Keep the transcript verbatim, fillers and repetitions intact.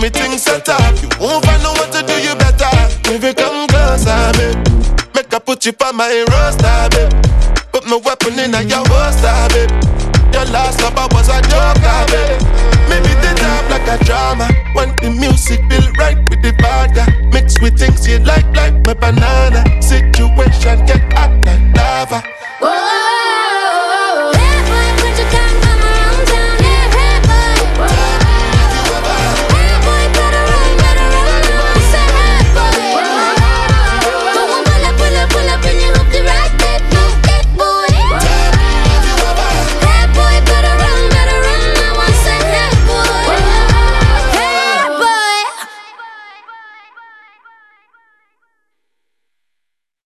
me things set up. You won't find no one to do you better. If you come closer, babe, make I put you on my roster, babe. Put my weapon in your holster, babe. Your last lover was a joker, babe. Maybe the top like a drama. When the music feel right with the vodka, mixed with things you like, like my banana. Situation get hot like lava.